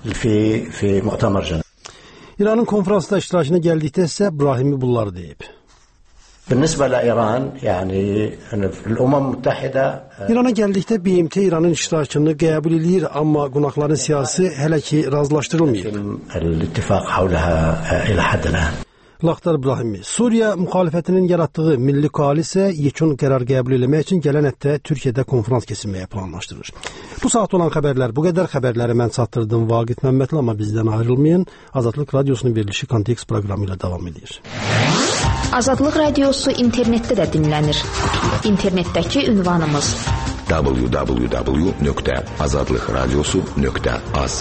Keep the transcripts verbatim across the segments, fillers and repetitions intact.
في في مؤتمر جنيف. İranın konferansda iştirakına gəldikdə isə İbrahimi bunları deyib. بالنسبة لإيران يعني الأمم المتحدة İrana gəldikdə B M T İranın iştirakını qəbul edir, amma qonaqların siyasi hələ ki razılaşdırılmayıb. الاتفاق حولها إلى حد الآن. Laxtar İbrahimi, Suriya müxalifətinin yaratdığı milli koalisiya yekun qərar qəbul etmək üçün gələn həftə Türkiyədə konferans keçirməyə planlaşdırır. Bu saat olan xəbərlər bu qədər. Xəbərləri mən çatdırdım Vaqif Məmmədli, amma bizdən ayrılmayın. Azadlıq Radiosunun verilişi Kontekst proqramı ilə davam edir. Azadlıq Radiosu internetdə də dinlənir. İnternetdəki ünvanımız w w w nöqtə azadlıqradiosu nöqtə az.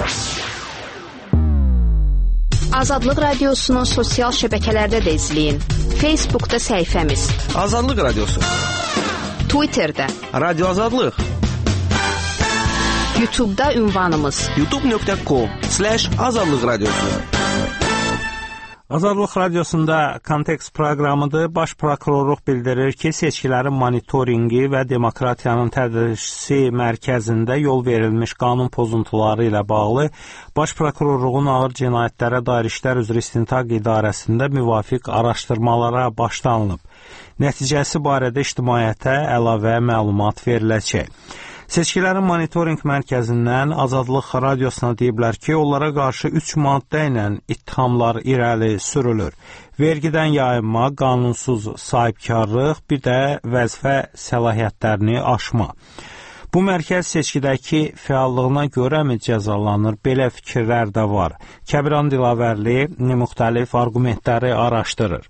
Azadlıq Radiosunu sosial şəbəkələrdə də izləyin. Facebookda səhifəmiz Azadlıq Radiosu, Twitterdə Radio Azadlıq, YouTube'da ünvanımız youtube nöqtə com slash azadlıq radiosu. Azadlıq Radiosunda Kontekst proqramıdır. Baş prokurorluq bildirir ki, seçkilərin monitorinqi və demokratiyanın tədrisi mərkəzində yol verilmiş qanun pozuntuları ilə bağlı Baş prokurorluğun ağır cinayətlərə dair işlər üzrə istintaq idarəsində müvafiq araşdırmalara başlanılıb. Nəticəsi barədə ictimaiyyətə əlavə məlumat veriləcək. Seçkilərin monitorinq mərkəzindən Azadlıq Radiosuna deyiblər ki, onlara qarşı üç maddə ilə ittihamlar irəli sürülür. Vergidən yayınma, qanunsuz sahibkarlıq, bir də vəzifə səlahiyyətlərini aşma. Bu mərkəz seçkidəki fəallığına görəmi cəzalanır? Belə fikirlər də var. Kəbiran Dilavərli müxtəlif argumentləri araşdırır.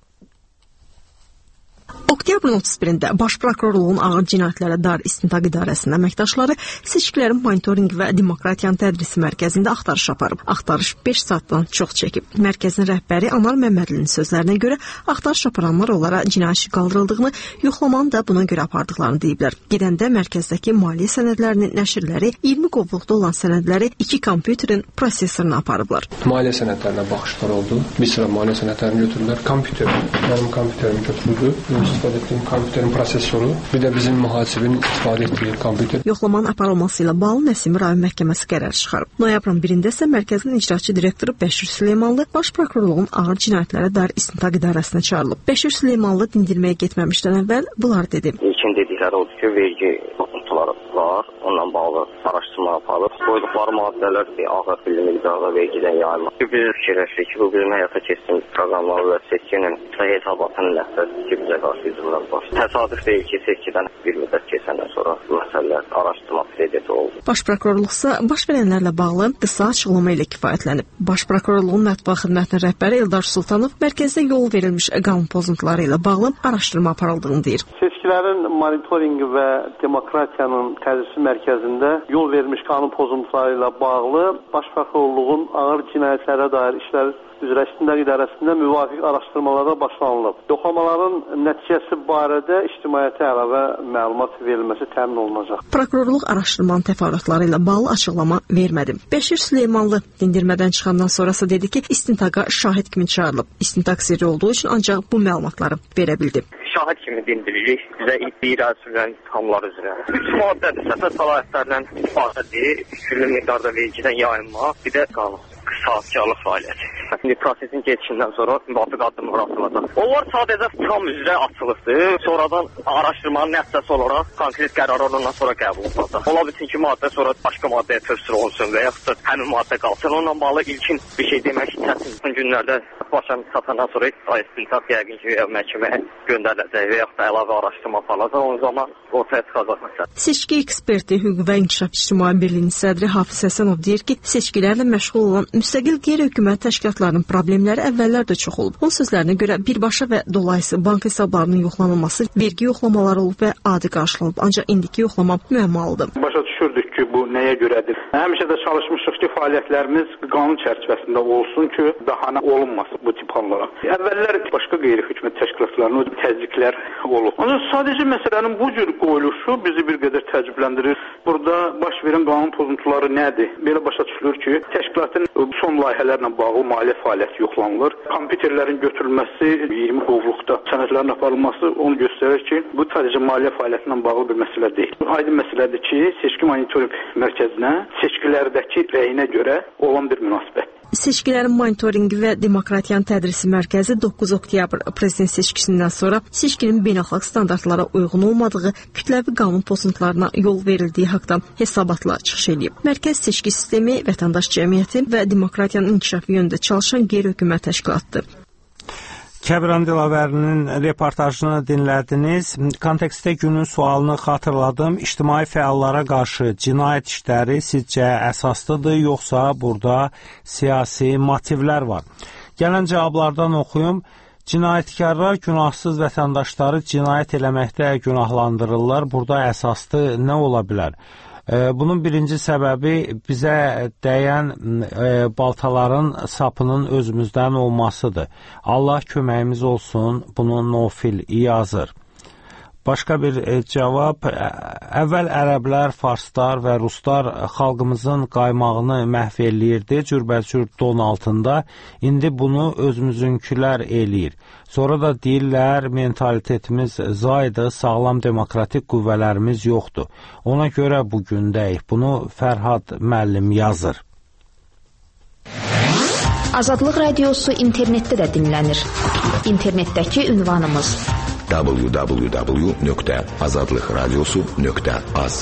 Oktyabrın otuz birində Baş prokurorluğun ağır cinayətlərə dair istintaq idarəsinin əməkdaşları seçkilərin monitorinq və demokratiyanın tədrisi mərkəzində axtarış aparıb. Axtarış beş saatdan çox çəkib. Mərkəzin rəhbəri Anar Məmmədlinin sözlərinə görə axtarış aparanlar onlara cinayət işi qaldırıldığını, yoxlamanı da buna görə apardıqlarını deyiblər. Gedəndə mərkəzdəki maliyyə sənədlərinin nəşrləri, iyirmi qovluqda olan sənədləri iki kompüterin prosesoruna aparıblar. Maliyyə sənədlərinə baxışlar oldu. Bir sıra maliyyə sənədlərini götürdülər. Kompüter, mənim kompüterimi götürüldü. İstifadə etdiyim kompüterin prosesoru, bir də bizim mühasibin istifadə etdiyi kompüter. Yoxlamanın aparılması ilə bağlı Nəsimi rayon məhkəməsi qərar çıxarıb. Noyabrın birində isə mərkəzin icraçı direktoru Bəşir Süleymanlı Baş prokurorluğun ağır cinayətlərə dair istintaq idarəsinə çağırılıb. Bəşir Süleymanlı dindirməyə getməmişdən əvvəl bunlar dedi. İlkin dedikləri odur ki, vergi pozuntuları var, onunla bağlı araşdırma aparılıb. Qoyduqları maddələr ağır bilgi miqdarında vergidən yayılma. Biz fikirləşdik ki, bu bizim həyata keçdiyimiz proqramlar və seçkinin hesabatının nəticəsi ki, bizə qarşı üzrlər var. Təsadüf deyil ki, seçkidən bir müddət keçəndən sonra bu məsələlər araşdırma predmeti oldu. Baş prokurorluqsa baş verənlərlə bağlı qısa açıqlama ilə kifayətlənib. Baş prokurorluğun mətbuat xidmətinin rəhbəri Eldar Sultanov mərkəzdə yol verilmiş qanun pozuntuları ilə bağlı araşdırma aparıldığını deyir. Seçkilərin monitorinqi və demokratiyanın tədrisi mərkəzində yol verilmiş qanun pozuntuları ilə bağlı Baş prokurorluğun ağır cinayətlərə dair işlər üzrə istintaq idarəsində müvafiq araşdırmalara başlanılıb. Yoxlamaların nəticəsi barədə ictimaiyyətə əlavə məlumat verilməsi təmin olunacaq. Prokurorluq araşdırmanın təfərrüatları ilə bağlı açıqlama vermədi. Bəşir Süleymanlı dindirmədən çıxandan sonrası dedi ki, istintaqa şahid kimi çağırılıb. İstintaq sirri olduğu üçün ancaq bu məlumatları verə bildi. Şahid kimi dindiririk. Bizə irəli sürülən ittihamlar üzrə. Üç maddədir. Səfər səlahiyyətlərindən ifadədir. Küllü miqdarda vergidən yayınma, bir də qanun. Sahibkarlıq fəaliyyəti. İndi prosesin keçişindən sonra müvafiq addımlar atılacaq. Onlar sadəcə tam üzrə açılıbdır. Sonradan araşdırmanın nəticəsi olaraq konkret qərar ondan sonra qəbul olunacaq. Ola bilsin ki, maddə sonra başqa maddəyə tövsür olunsun və yaxud da həmin maddə qalsın. Onunla bağlı ilkin bir şey demək çətin. Son günlərdə başa çatandan sonra istintaq yəqin ki, məhkəməyə göndəriləcək və yaxud da əlavə araşdırma aparılacaq. O zaman ortaya çıxacaq məsələ. Seçki eksperti, Hüquq və İnkişaf İctimai Birliyinin sədri Hafiz Həsənov deyir ki, seçkilərlə məşğul olan müstəqil qeyri-hökumət təşkilatlarının problemləri əvvəllər də çox olub. Onun sözlərinə görə birbaşa və dolayısı bank hesablarının yoxlanılması, vergi yoxlamaları olub və adi qarşılanıb. Ancaq indiki yoxlama müəmmalıdır. Başa düşürdük ki, bu nəyə görədir? Həmişə də çalışmışıq ki, fəaliyyətlərimiz qanun çərçivəsində olsun ki, daha olunmasın. bu tip hallara. Əvvəllər başqa qeyri-hökumət təşkilatlarının təzyiqlər olub. Ancaq sadəcə məsələnin bu cür qoyuluşu bizi bir qədər təəccübləndirir. Burada baş verən qanun pozuntuları nədir? Belə başa düşülür ki, təşkilatın son layihələrlə bağlı maliyyə fəaliyyəti yoxlanılır. Kompüterlərin götürülməsi, iyirmi qovluqda sənədlərin aparılması onu göstərir ki, bu sadəcə maliyyə fəaliyyətindən bağlı bir məsələ deyil. Aydın məsələdir ki, seçki monitorinq mərkəzinə seçkilərdəki rəyinə görə olan bir münasibət. Seçkilərin monitorinqi və demokratiyanın tədrisi mərkəzi doqquz oktyabr prezident seçkisindən sonra seçkinin beynəlxalq standartlara uyğun olmadığı, kütləvi qanun pozuntularına yol verildiyi haqqında hesabatlar çıxış edib. Mərkəz seçki sistemi, vətəndaş cəmiyyəti və demokratiyanın inkişafı yönündə çalışan qeyri-hökumət təşkilatıdır. Kəbran Dilavərinin reportajını dinlədiniz. Kontekstdə günün sualını xatırladım. İctimai fəallara qarşı cinayət işləri sizcə əsaslıdır, yoxsa burada siyasi motivlər var? Gələn cavablardan oxuyum. Cinayətkarlar günahsız vətəndaşları cinayət eləməkdə günahlandırırlar. Burada əsaslı nə ola bilər? Bunun birinci səbəbi bizə dəyən e, baltaların sapının özümüzdən olmasıdır. Allah köməyimiz olsun, bunu Nofil yazır. Başqa bir e, cavab, əvvəl ərəblər, farslar və ruslar xalqımızın qaymağını məhv eləyirdi, cürbəcür don altında. İndi bunu özümüzünkülər eləyir. Sonra da deyirlər, mentalitetimiz zaydı, sağlam demokratik qüvvələrimiz yoxdur. Ona görə bugündəyik. Bunu Fərhad müəllim yazır. Azadlıq Radiosu internetdə də dinlənir. İnternetdəki ünvanımız w w w nöqtə azadlıq radiosu nöqtə az.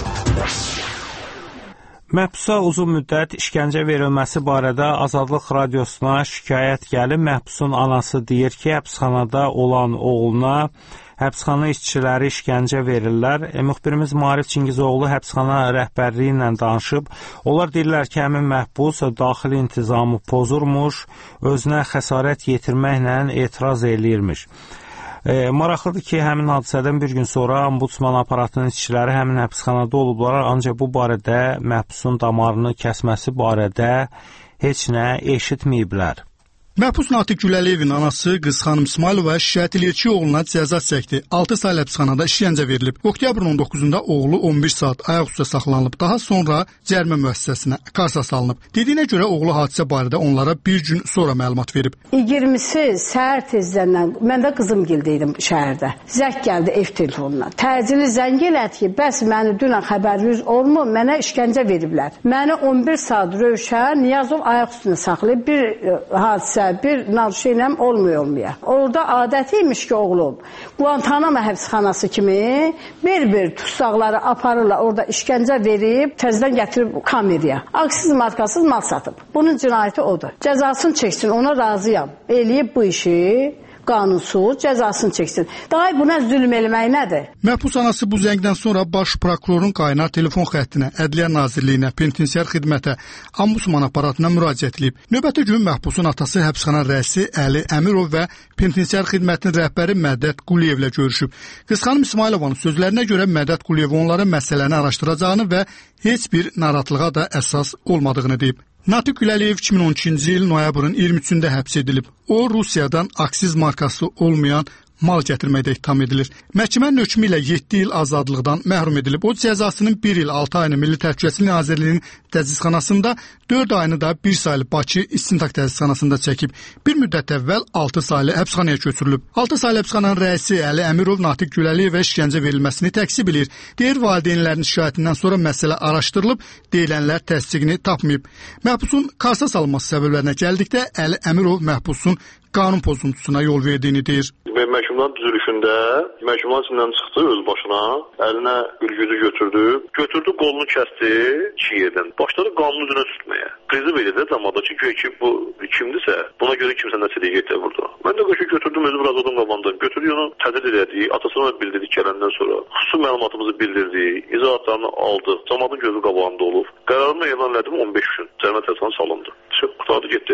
Məhbusa uzun müddət işgəncə verilməsi barədə Azadlıq Radiosuna şikayət gəlib. Məhbusun anası deyir ki, həbsxanada olan oğluna həbsxana işçiləri işgəncə verirlər. E, müxbirimiz Maarif Çingizoğlu həbsxana rəhbərliyi ilə danışıb. Onlar deyirlər ki, həmin məhbus daxili intizamı pozurmuş, özünə xəsarət yetirməklə etiraz eləyirmiş. E, maraqlıdır ki, həmin hadisədən bir gün sonra ombudsman aparatının işçiləri həmin həbsxanada olublar, ancaq bu barədə məhbusun damarını kəsməsi barədə heç nə eşitməyiblər. Məhbus Natiq Güləliyevin anası qız xanım İsmailova şikayət edir ki, oğluna cəza çəkdi. altı say həbsxanada işgəncə verilib. Oktyabrın on doqquzunda oğlu on bir saat ayaq üstə saxlanılıb. Daha sonra cərimə müəssisəsinə kasa salınıb. Dediyinə görə oğlu hadisə barədə onlara bir gün sonra məlumat verib. iyirmisi səhər tezdən mən də qızımgildə idim şəhərdə. Zəng gəldi ev telefonuna. Təcili zəng elədi ki, bəs məni dünən xəbəriniz olmur, mənə işgəncə veriblər. Məni on bir saat Rövşən Niyazov ayaq üstünə saxlayıb bir hadisə bir narşeynəm olmuyor olmaya. Orada adətiymiş ki oğlum, Guantanamo həbsxanası kimi bir-bir tutsaqları aparırlar, orada işgəncə verib, təzədən gətirib kameraya. Aksiz markasız mal satıb. Bunun cinayəti odur. Cəzasını çəksin, ona razıyam. Eləyib bu işi, qanunsuz cəzasını çəksin. Daha buna zülm eləmək nədir? Məhbus anası bu zəngdən sonra baş prokurorun qaynar telefon xəttinə, Ədliyyə Nazirliyinə, penitensiar xidmətə, ombudsman aparatına müraciət edib. Növbəti gün məhbusun atası həbsxana rəisi Əli Əmirov və penitensiar xidmətinin rəhbəri Mədət Quliyevlə görüşüb. Qız xanım İsmailovanın sözlərinə görə Mədət Quliyev onların məsələni araşdıracağını və heç bir narahatlığa da əsas olmadığını deyib. Natiq Gülaliyev iki min on ikinci il noyabrın iyirmi üçündə həbs edilib. O, Rusiyadan aksiz markası olmayan mal gətirməkdə ittiham edilir. Məhkəmənin hökmü ilə yeddi il azadlıqdan məhrum edilib. O cəzasının bir il altı ayını Milli Təhlükəsizlik Nazirliyinin tədqiqatxanasında, dörd ayını da bir saylı Bakı İstintaq tədqiqatxanasında çəkib. Bir müddət əvvəl altı saylı həbsxanaya köçürülüb. altı saylı həbsxananın rəisi Əli Əmirov Natiq Güləliyevə işgəncə verilməsini təksib edir. Deyir, valideynlərin şikayətindən sonra məsələ araşdırılıb, deyilənlər təsdiqini tapmayıb. Məhbusun kasa salınması səbəblərinə gəldikdə Əli Əmirov məhbusun qanun pozuntusuna yol verdiyini deyir. Məhkumların düzülüşündə məhkumların içindən çıxdı öz başına, əlinə ülgücü götürdü, götürdü qolunu kəsdi iki yerdən. Başladı qanunu üzünə tutmaya. Qızı verir də zamanda ki, ki bu kimdirsə, buna görə kimsə nəsəliyə getdi burada. Mən də qoşu götürdüm, özü biraz odun qabandım. Götürdü onu tədid elədi, atasına bildirdik gələndən sonra. Xüsusi məlumatımızı bildirdi, izahatlarını aldı. Zamanın gözü qabağında olub. Qərarını elan elədim on beş gün. Cərimə təsdiqatına salındı. Çıxıb qurtardı getdi. O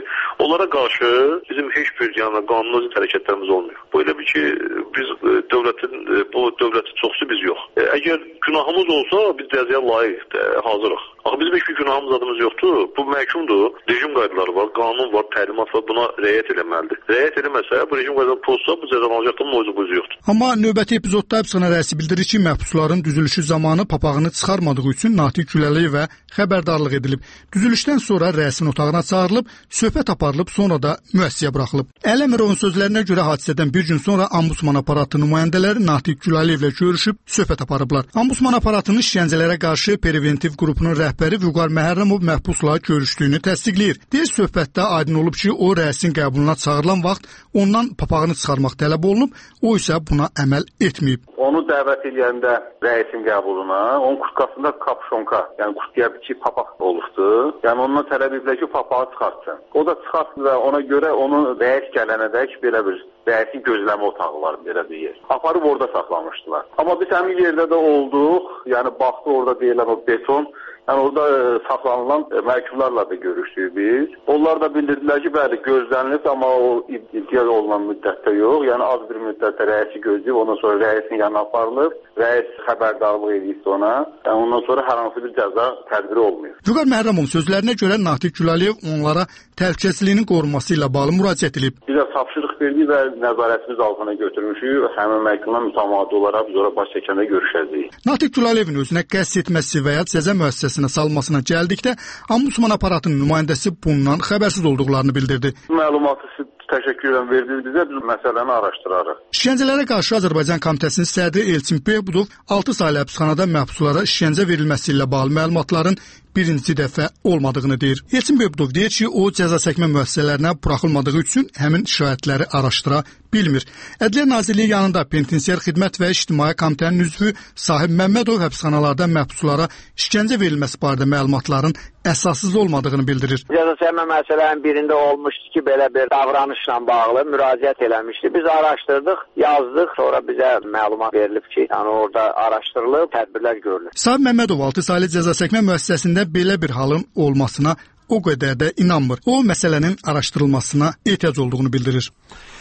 Onlara qarşı bizim heç bir yəni qanuni hərəkətlərimiz olmuyor. Böyle bir ki biz dövlətin bu dövlətin çoxsu biz yox. Əgər günahımız olsa biz cəzaya layiq hazırıq. Axı bizim heç bir günahımız adımız yoxdur. Bu məhkumdur. Rejim qaydaları var, qanun var, təlimat var. Buna riayət etməlidir. Riayət etməsə bu rejim qaydaları pozsa bu cəzalanacaqdır, mövzusu yoxdur. Amma növbəti epizodda həbsxana rəisi bildirir ki, məhbusların düzülüşü zamanı papağını çıxarmadığı üçün Natiq Güləliyevə xəbərdarlıq edilib. Düzülüşdən sonra rəisin otağına çağırılıb, söhbət aparılıb, sonra da müəssisəyə buraxılıb. Əli Əmirovun sözlərinə görə hadisədən bir gün sonra Ombudsman aparatı nümayəndələri Natiq Güləliyevlə görüşüb söhbət aparıblar. Ombudsman aparatının işgəncələrə qarşı preventiv qrupunun rəhbəri Vüqar Məhərrəmov məhbusla görüşdüyünü təsdiqləyir. Deyir, söhbətdə aydın olub ki, o rəisin qəbuluna çağırılan vaxt ondan papağını çıxarmaq tələb olunub, o isə buna əməl etməyib. Onu dəvət edəndə rəisin qəbuluna, onun kurtkasında kapşonka, yəni kurtkuya bir papaq olubdu. Yəni ondan tələb edilər ki, papağı çıxartsın. O da çıxartsın və ona görə onu rəis gələnədək belə bir rəisin gözləmə otağı var, belə bir yer. Aparıb orada saxlamışdılar. Amma biz həmin yerdə də olduq, yəni baxdı orada deyilən o beton, yəni orada saxlanılan məhkumlarla da görüşdük biz. Onlar da bildirdilər ki, bəli, gözlənilib, amma o iddia olunan müddətdə yox. Yəni az bir müddətdə rəisi gözləyib, ondan sonra rəisin yanına aparılıb, rəis xəbərdarlıq edildi ona. Yəni ondan sonra hər hansı bir cəza tədbiri olmuyor. Vüqar Məhərrəmovun sözlərinə görə Natiq Gülaliyev onlara təhlükəsizliyinin qorunması ilə bağlı müraciət edib. Bizə tapşırıq verdi və nəzarətimiz altına götürmüşük. Həmin məhkumla mütəmadi olaraq biz ora baş çəkəndə görüşəcəyik. Natiq Gülaliyevin özünə qəsd etməsi və ya cəza müəssisəsinə salmasına gəldikdə Ombudsman aparatının nümayəndəsi bundan xəbərsiz olduqlarını bildirdi. Məlumatı təşəkkürlə verdiyinizə biz məsələni araşdırarıq. İşgəncələrə qarşı Azərbaycan Komitəsinin sədri Elçin Behbudov altı saylı həbsxanada məhbuslara işgəncə verilməsi ilə bağlı məlumatların birinci dəfə olmadığını deyir. Elçin Behbudov deyir ki, o cəza çəkmə müəssisələrinə buraxılmadığı üçün həmin şikayətləri araşdıra bilmir. Ədliyyə Nazirliyi yanında Penitensiar Xidmət və İctimai Komitənin üzvü Sahib Məmmədov həbsxanalarda məhbuslara işgəncə verilməsi barədə məlumatların əsassız olmadığını bildirir. Cəza çəkmə məsələlərinin birində olmuşdu ki, belə bir davranışla bağlı müraciət eləmişdi. Biz araşdırdıq, yazdıq, sonra bizə məlumat verilib ki, yəni orada araşdırılıb, tədbirlər görülür. Sahib Məmmədov altı saylı cəza çəkmə müəssisəsində belə bir halın olmasına o qədər də inanmır. O, məsələnin araşdırılmasına ehtiyac olduğunu bildirir.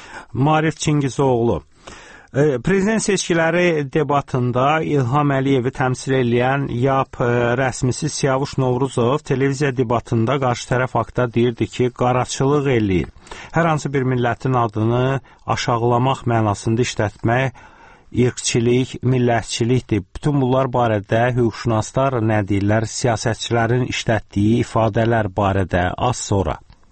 Marif Çingizoğlu. Prezident seçkiləri debatında İlham Əliyevi təmsil edən Y A P rəsmisi Siyavuş Novruzov televiziya debatında qarşı tərəf haqda deyirdi ki, qaraçılıq eləyir. Hər hansı bir millətin adını aşağılamaq mənasında işlətmək irqçilik, millətçilikdir. Bütün bunlar barədə hüquqşünaslar nə deyirlər, siyasətçilərin işlətdiyi ifadələr barədə az sonra.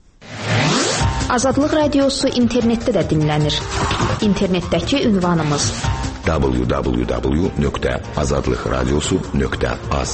Azadlıq Radiosu internetdə də dinlənir. İnternetdəki ünvanımız w w w nöqtə azadlıq radiosu nöqtə az.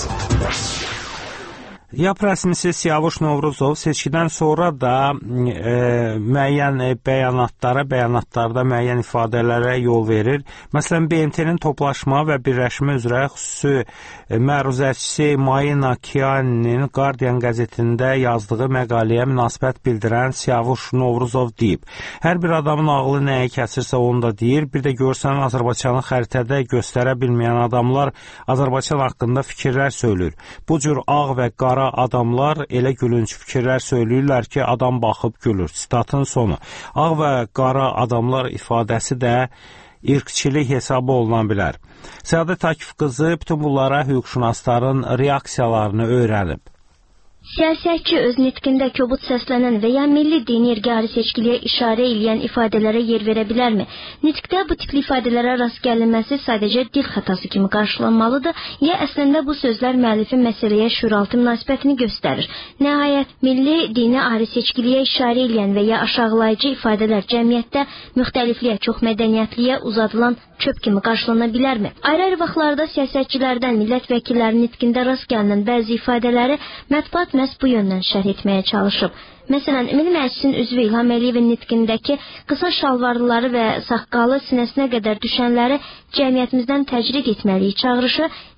Y A P rəsmisi Siyavuş Novruzov seçkidən sonra da e, müəyyən bəyanatlara, bəyanatlarda müəyyən ifadələrə yol verir. Məsələn, B M T-nin toplaşma və birləşmə üzrə xüsusi məruzəçisi Mayina Kianinin Guardian qəzetində yazdığı məqaləyə münasibət bildirən Siyavuş Novruzov deyib. Hər bir adamın ağlı nəyə kəsirsə onu da deyir. Bir də görsən Azərbaycanı xəritədə göstərə bilməyən adamlar Azərbaycan haqqında fikirlər söylür. Bu cür ağ və qara adamlar elə gülünc fikirlər söyləyirlər ki, adam baxıb gülür. Sitatın sonu. Ağ və qara adamlar ifadəsi də irqçilik hesabı oluna bilər. Səadət Akif qızı bütün bunlara hüquqşünasların reaksiyalarını öyrənib. Siyasətçi öz nitqində kobud səslənən və ya milli dini irqari seçkiliyə işarə edən ifadələrə yer verə bilərmi? Nitqdə bu tipli ifadələrə rast gəlinməsi sadəcə dil xətası kimi qarşılanmalıdır, ya əslində bu sözlər müəllifin məsələyə şüuraltı münasibətini göstərir. Nəhayət, milli dini ari seçkiliyə işarə edən və ya aşağılayıcı ifadələr cəmiyyətdə müxtəlifliyə, çox mədəniyyətliyə uzadılan çöp kimi qarşılana bilərmi? Ayrı-ayrı vaxtlarda siyasətçilərdən millət vəkillərinin nitqində rast gəlinən bəzi ifadələri mətbuat məhz bu yöndən şərh etməyə çalışıb. Məsələn, Milli Məclisin üzvü İlham Əliyevin nitqindəki qısa şalvarlıları və saqqalı sinəsinə qədər düşənləri cəmiyyətimizdən təcrid etməliyik çağırışı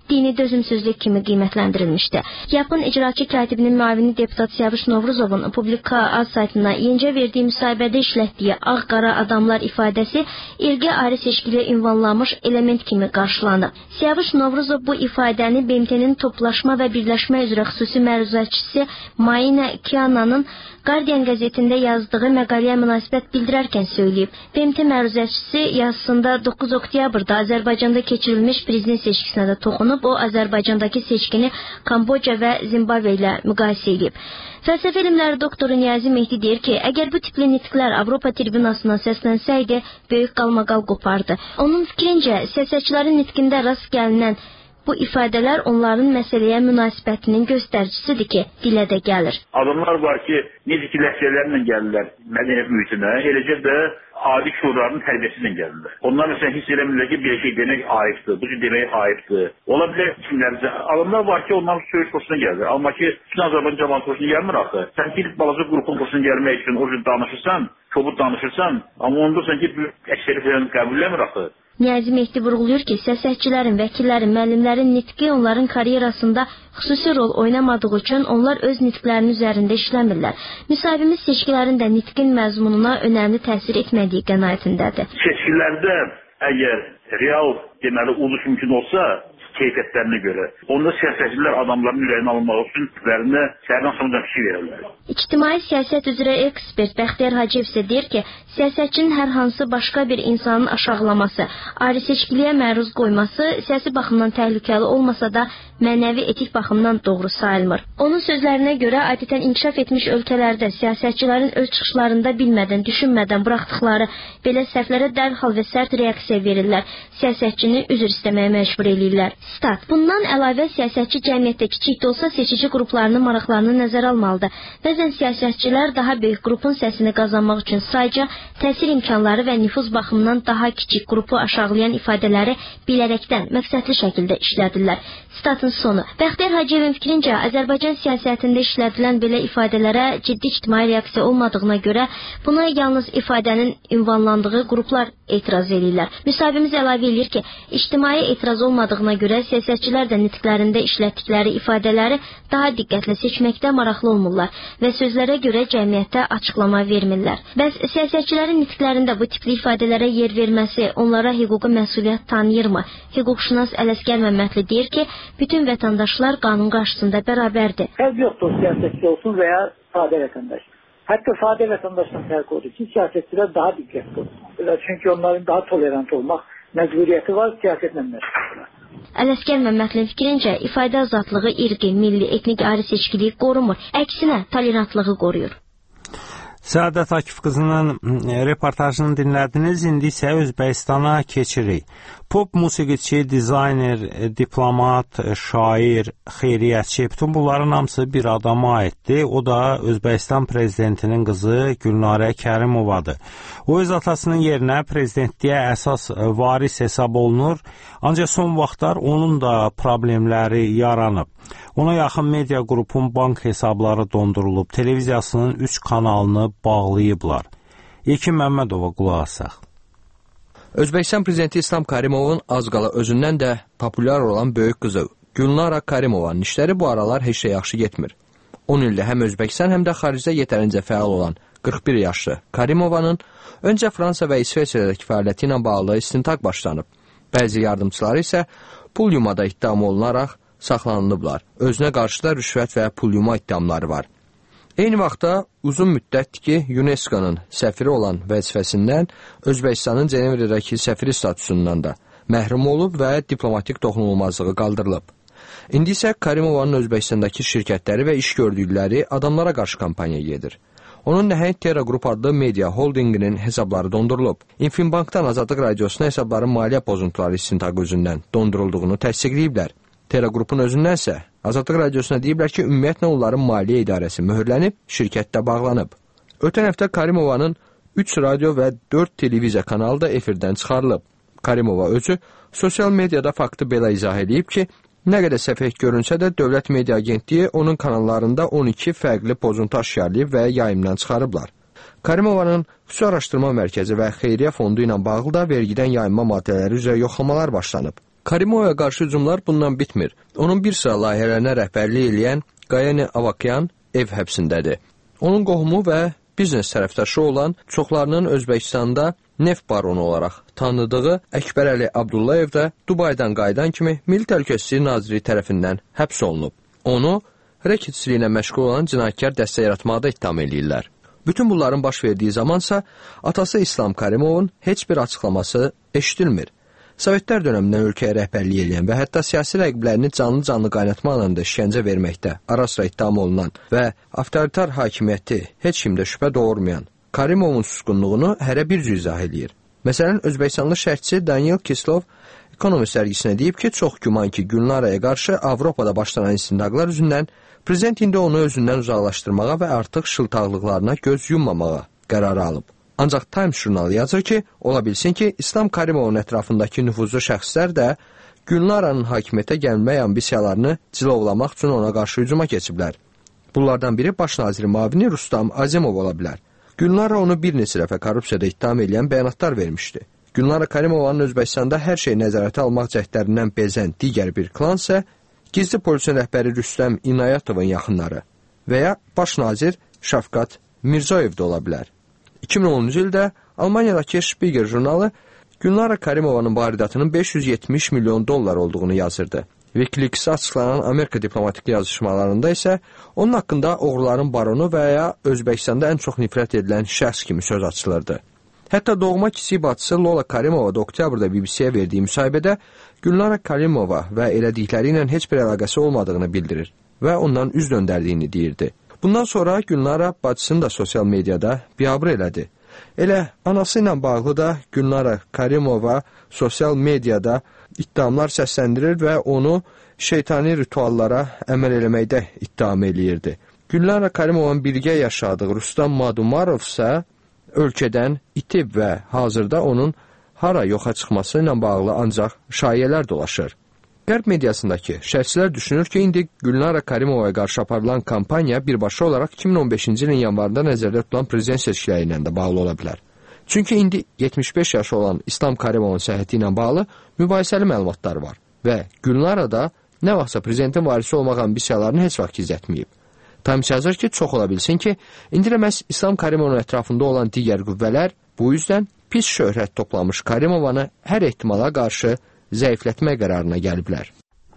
dini dözümsüzlük kimi qiymətləndirilmişdi. Yapon icraçı katibinin müavini deputat Siyavuş Novruzovun Publika ad saytına yenicə verdiyi müsahibədə işlətdiyi ağ-qara adamlar ifadəsi irqi ayrı seçkiliyə ünvanlanmış element kimi qarşılanıb. Siyavuş Novruzov bu ifadəni B M T-nin toplaşma və birləşmə üzrə xüsusi məruzəçisi Mayina Kiana'nın Guardian qəzetində yazdığı məqaləyə münasibət bildirərkən söyləyib. B M T məruzəçisi yazısında doqquz oktyabrda Azərbaycanda keçirilmiş prezident seçkisinə də toxunub, o Azərbaycandakı seçkini Kamboca və Zimbabve ilə müqayisə edib. Fəlsəfə elmləri doktoru Niyazi Mehdi deyir ki, əgər bu tipli nitqlər Avropa tribunasına səslənsəydi, böyük qalmaqal qopardı. Onun fikrincə, siyasətçilərin nitqində rast gəlinən bu ifadələr onların məsələyə münasibətinin göstəricisidir ki, dilə də gəlir. Adamlar var ki, necə ki ləhcələrlə gəlirlər mədəniyyət mühitinə, eləcə də adi şuurların tərbiyəsilə gəlirlər. Onlar məsələn hiss eləmirlər ki, bir şey demək ayıbdır, bu şey demək ayıbdır. Ola bilər kimlərcə. Adamlar var ki, onlar söyüş kursuna gəlir. Amma ki, bütün Azərbaycan cəmaat kursuna gəlmir axı. Sən bir balaca qrupun kursuna gəlmək üçün o cür danışırsan, kobud danışırsan, amma onda sən ki, əksəriyyət qəbul eləmir axı. Niyazi Mehdi vurğulayır ki, siyasətçilərin, vəkillərin, müəllimlərin nitqi onların karyerasında xüsusi rol oynamadığı üçün onlar öz nitqlərinin üzərində işləmirlər. Müsahibimiz seçkilərin də nitqin məzmununa önəmli təsir etmədiyi qənaətindədir. Seçkilərdə əgər real deməli uduş mümkün olsa, keyfiyyətlərinə görə, onda siyasətçilər adamların ürəyini almaq üçün üzərində sərdən sonunda fikir verirlər. İctimai siyasət üzrə ekspert Bəxtiyar Hacıyev isə deyir ki, siyasətçinin hər hansı başqa bir insanın aşağılaması, ayrı seçkiliyə məruz qoyması siyasi baxımdan təhlükəli olmasa da mənəvi etik baxımdan doğru sayılmır. Onun sözlərinə görə adətən inkişaf etmiş ölkələrdə siyasətçilərin öz çıxışlarında bilmədən, düşünmədən buraxdıqları belə səhvlərə dərhal və sərt reaksiya verirlər. Siyasətçini üzr istəməyə məcbur eləyirlər. Stat. Bundan əlavə siyasətçi cəmiyyətdə kiçik də olsa seçici qruplarının maraqlarını nəzərə almalıdır. Bəzən siyasətçilər daha böyük qrupun səsini qazanmaq üçün sayca təsir imkanları və nüfuz baxımından daha kiçik qrupu aşağılayan ifadələri bilərəkdən məqsədli şəkildə işlədirlər. Statın sonu. Bəxtiyar Hacıyevin fikrincə, Azərbaycan siyasətində işlədilən belə ifadələrə ciddi ictimai reaksiya olmadığına görə buna yalnız ifadənin ünvanlandığı qruplar etiraz edirlər. Müsahibimiz əlavə edir ki, ictimai etiraz olmadığına görə siyasətçilər də nitqlərində işlətdikləri ifadələri daha diqqətlə seçməkdə maraqlı olmurlar və sözlərə görə cəmiyyətə açıqlama vermirlər. Bəs siyasətçilərin nitqlərində bu tipli ifadələrə yer verməsi onlara hüquqi məsuliyyət tanıyırmı? Hüquqşünas Ələsgər Məmmədli deyir ki, bütün vətəndaşlar qanun qarşısında bərabərdir. Fərq yoxdur siyasətçi olsun və ya sadə vətəndaş. Hətta sadə vətəndaşdan fərq odur ki, siyasətçilər daha diqqətli olsun. Çünki onların daha tolerant olmaq məcburiyyəti var, siyasətlə məşğul. Ələsgər Məmmədlinin fikrincə, ifadə azadlığı irqi, milli, etnik ayrı seçkiliyi qorumur, əksinə tolerantlığı qoruyur. Səadət Akif qızının reportajını dinlədiniz, indi isə Özbəkistana keçirik. Pop musiqiçi, dizayner, diplomat, şair, xeyriyyətçi, bütün bunların hamısı bir adama aiddir. O da Özbəkistan prezidentinin qızı Gülnarə Kərimovadır. O öz atasının yerinə prezidentliyə əsas varis hesab olunur, ancaq son vaxtlar onun da problemləri yaranıb. Ona yaxın media qrupun bank hesabları dondurulub, televiziyasının üç kanalını bağlayıblar. İlkin Məmmədova qulaq asaq. Özbəkistan prezidenti İslam Karimovun az qala özündən də populyar olan böyük qızı Gülnara Karimovanın işləri bu aralar heç də yaxşı getmir. on ildə həm Özbəkistan, həm də xaricdə yetərincə fəal olan qırx bir yaşlı Karimovanın öncə Fransa və İsveçrədəki fəaliyyəti ilə bağlı istintaq başlanıb. Bəzi yardımçıları isə pul yumada ittiham olunaraq saxlanılıblar. Özünə qarşı da rüşvət və pul yuma ittihamları var. Eyni vaxtda uzun müddətdir ki, UNESCO-nun səfiri olan vəzifəsindən Özbəkistanın Cenevrədəki səfiri statusundan da məhrum olub və diplomatik toxunulmazlığı qaldırılıb. İndi isə Karimovanın Özbəkistandakı şirkətləri və iş gördükləri adamlara qarşı kampaniya gedir. Onun nəhəng Terra Group adlı media holdinginin hesabları dondurulub. Infinbankdan Azadlıq Radiosuna hesabların maliyyə pozuntuları istintaqı üzündən dondurulduğunu təsdiqləyiblər. Terra Groupun özündən isə Azadlıq Radiosuna deyiblər ki, ümumiyyətlə onların maliyyə idarəsi möhürlənib, şirkətdə bağlanıb. Ötən həftə Karimovanın üç radio və dörd televiziya kanalı da efirdən çıxarılıb. Karimova özü sosial mediada faktı belə izah edib ki, nə qədər səfək görünsə də Dövlət Media Agentliyi onun kanallarında on iki fərqli pozuntu aşkarlayıb və yayımdan çıxarıblar. Karimovanın Xüsusi Araşdırma Mərkəzi və Xeyriyyə Fondu ilə bağlı da vergidən yayınma maddələri üzrə yoxlamalar başlanıb. Karimovaya qarşı hücumlar bundan bitmir. Onun bir sıra layihələrinə rəhbərlik edən Qayani Avakyan ev həbsindədir. Onun qohumu və biznes tərəfdaşı olan çoxlarının Özbəkistanda neft baronu olaraq tanıdığı Əkbər Əli Abdullayev də Dubaydan qayıdan kimi Milli Təhlükəsizlik Nazirliyi tərəfindən həbs olunub. Onu reketçiliyinə məşğul olan cinayətkar dəstə yaratmaqda ittiham eləyirlər. Bütün bunların baş verdiyi zamansa atası İslam Karimovun heç bir açıqlaması eşidilmir. Sovetlər dönəmindən ölkəyə rəhbərlik edən və hətta siyasi rəqiblərini canlı-canlı qaynatmaqla da işgəncə verməkdə ara-sıra ittiham olunan və avtoritar hakimiyyəti heç kimdə şübhə doğurmayan Karimovun susqunluğunu hərə bir cür izah edir. Məsələn, Özbəkistanlı şərhçi Daniel Kislov Ekonomi sərgisinə deyib ki, çox güman ki, Gülnaraya qarşı Avropada başlanan istintaqlar üzündən prezident indi onu özündən uzaqlaşdırmağa və artıq şıltaqlıqlarına göz yummamağa qərarı alıb. Ancaq Times jurnalı yazır ki, ola bilsin ki, İslam Karimovun ətrafındakı nüfuzlu şəxslər də Gülnaranın hakimiyyətə gəlmək ambisiyalarını cilovlamaq üçün ona qarşı hücuma keçiblər. Bunlardan biri baş naziri müavini Rustam Azimov ola bilər. Gülnara onu bir neçə dəfə korrupsiyada ittiham edən bəyanatlar vermişdi. Gülnara Karimovanın Özbəkistanda hər şeyi nəzarətə almaq cəhdlərindən bezən digər bir klan isə gizli polisin rəhbəri Rüstəm İnayatovun yaxınları və ya baş nazir Şafqat Mirzoyev də ola bilər. iki min onuncu ildə Almaniyadakı Spiegel jurnalı Gülnara Karimovanın varidatının beş yüz yetmiş milyon dollar olduğunu yazırdı. Wikileaks'ə açıqlanan Amerika diplomatik yazışmalarında isə onun haqqında oğruların baronu və ya Özbəkistanda ən çox nifrət edilən şəxs kimi söz açılırdı. Hətta doğma kiçik bacısı Lola Karimova da oktyabrda B B C-yə verdiyi müsahibədə Gülnara Karimova və elədikləri ilə heç bir əlaqəsi olmadığını bildirir və ondan üz döndərdiyini deyirdi. Bundan sonra Gülnara bacısını da sosial mediada biabır elədi. Elə anası ilə bağlı da Gülnara Karimova sosial mediada ittihamlar səsləndirir və onu şeytani rituallara əməl eləməkdə ittiham eləyirdi. Gülnara Karimovun birgə yaşadığı Rustam Madumarov isə ölkədən itib və hazırda onun hara yoxa çıxması ilə bağlı ancaq şayələr dolaşır. Qərb mediasındakı şərhçilər düşünür ki, indi Gülnara Karimovaya qarşı aparılan kampaniya birbaşa olaraq iki min on beşinci ilin yanvarında nəzərdə tutulan prezident seçkiləri ilə də bağlı ola bilər. Çünki indi yetmiş beş yaşı olan İslam Karimovun səhhəti ilə bağlı mübahisəli məlumatlar var və Gülnara da nə vaxtsa prezidentin varisi olmaq ambisiyalarını heç vaxt gizlətməyib. Times yazır ki, çox ola bilsin ki, indi də məhz İslam Karimovun ətrafında olan digər qüvvələr bu yüzdən pis şöhrət toplamış Karimovanı hər ehtimala qarşı zəiflətmək qərarına gəliblər.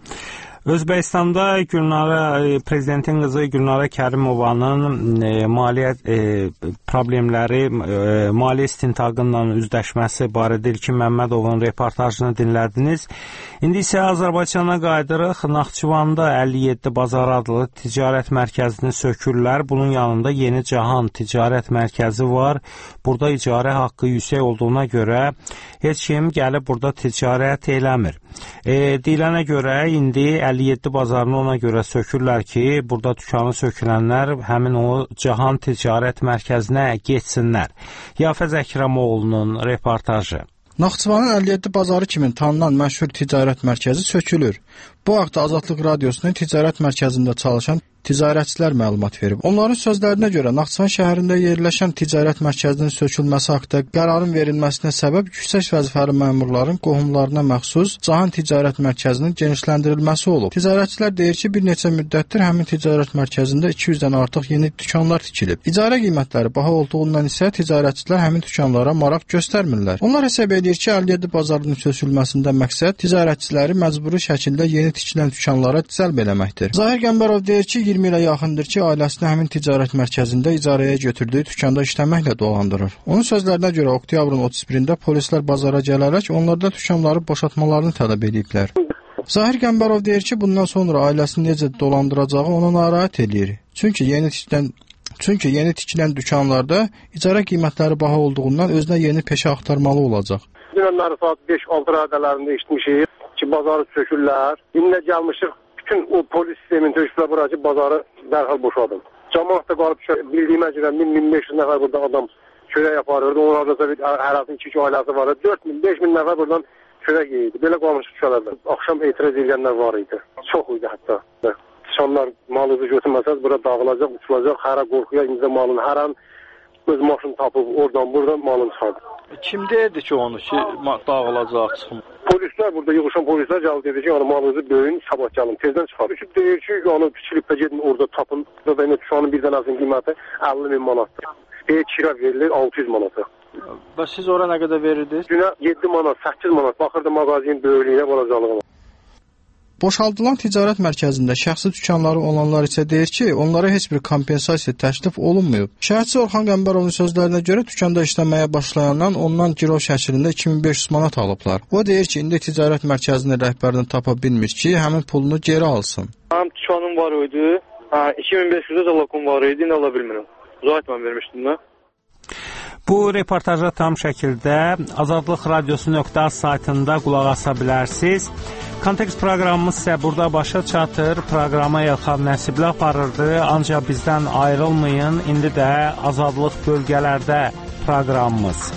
Özbəkistanda Gülnara, prezidentin qızı Gülnara Kərimovanın e, maliyyə e, problemləri, e, maliyyə istintaqınla üzləşməsi barədə İlkin Məmmədovun reportajını dinlədiniz. İndi isə Azərbaycana qayıdırıq. Naxçıvanda əlli yeddi Bazar adlı ticarət mərkəzini sökürlər. Bunun yanında Yeni Cahan ticarət mərkəzi var. Burada icarə haqqı yüksək olduğuna görə heç kim gəlib burada ticarət eləmir. E, deyilənə görə indi əlli yeddi bazarını ona görə sökürlər ki, burada dükanı sökülənlər həmin o Cahan ticarət mərkəzinə getsinlər. Yafəz Əkramoğlu'nun reportajı. Naxçıvanın əlli yeddi bazarı kimi tanınan məşhur ticarət mərkəzi sökülür. Bu haqda Azadlıq Radiosunun ticarət mərkəzində çalışan ticarətçilər məlumat verib. Onların sözlərinə görə Naxçıvan şəhərində yerləşən ticarət mərkəzinin sökülməsi haqqında qərarın verilməsinə səbəb yüksək vəzifəli məmurların qohumlarına məxsus Cahan ticarət mərkəzinin genişləndirilməsi olub. Ticarətçilər deyir ki, bir neçə müddətdir həmin ticarət mərkəzində iki yüzdən artıq yeni dükanlar tikilib. İcarə qiymətləri baha olduğundan isə ticarətçilər həmin dükanlara maraq göstərmirlər. Onlar hesab edir ki, əlli yeddi bazarının sökülməsində məqsəd ticarətçiləri məcburi şəkildə yeni tikilən dükanlara cəlb eləməkdir. Zahir Qəmbərov deyir ki, iyirmi ilə yaxındır ki, ailəsini həmin ticarət mərkəzində icarəyə götürdüyü dükkanda işləməklə dolandırır. Onun sözlərinə görə oktyabrın otuz birində polislər bazara gələrək onlardan dükanları boşaltmalarını tələb ediblər. Zahir Qəmbərov deyir ki, bundan sonra ailəsini necə dolandıracağı ona narahat edir. Çünki yeni tikilən Çünki yeni tikilən dükanlarda icarə qiymətləri baha olduğundan özünə yeni peşə axtarmalı olacaq. Dünənləri saat beş altı radələrində işitmişik ki, bazarı sökürlər. İndi gəlmişik, bütün o polis sistemin töküblər bura ki, bazarı dərhal boşadın. Cəmaat da qalıb bildiyimə görə min min beş yüz nəfər burada adam çörək yaparırdı. Onlarda da hər hansı iki iki ailəsi var. dörd min beş min nəfər buradan çörək yeyirdi. Belə qalmışıq küçələrdə. Axşam etiraz edənlər var idi. Çox idi hətta. İnsanlar malınızı götürməsəz bura dağılacaq, uçulacaq. Hər an qorxuya imza malını, hər an öz maşını tapıb oradan buradan malını çıxardı. Kim deyirdi ki onu ki dağılacaq, çıxım? Polislər polislər, burada yığışan polislər gəldi dedi ki, yəni malınızı böyün, sabah gəlin, tezdən çıxar. Üçüb deyir ki, yəni Çilipdə gedin orada tapın. Və uşağının bir dənəsinin qiyməti əlli min manatdır. Deyir kira verilir altı yüz manata. Bəs siz ora nə qədər verirdiniz? Günə yeddi manat, səkkiz manat. Baxırdı mağazinin böyüklüyünə, balacalığına. Boşaldılan ticarət mərkəzində şəxsi dükanları olanlar isə deyir ki, onlara heç bir kompensasiya təklif olunmayıb. Şəhərçi Orxan Qəmbərovun sözlərinə görə dükanda işləməyə başlayandan ondan girov şəklində iki min beş yüz manat alıblar. O deyir ki, indi ticarət mərkəzinin rəhbərini tapa bilmir ki, həmin pulunu geri alsın. Mənim dükanım var idi, iki min beş yüz lokum var idi, indi ala bilmirəm. Zahid mən vermişdim də. Bu reportaja tam şəkildə azadlıq radiosu nöqtə az saytında qulaq asa bilərsiniz. Kontekst proqramımız isə burada başa çatır. Proqrama Elxan Nəsibli aparırdı. Ancaq bizdən ayrılmayın. İndi də Azadlıq bölgələrdə proqramımız.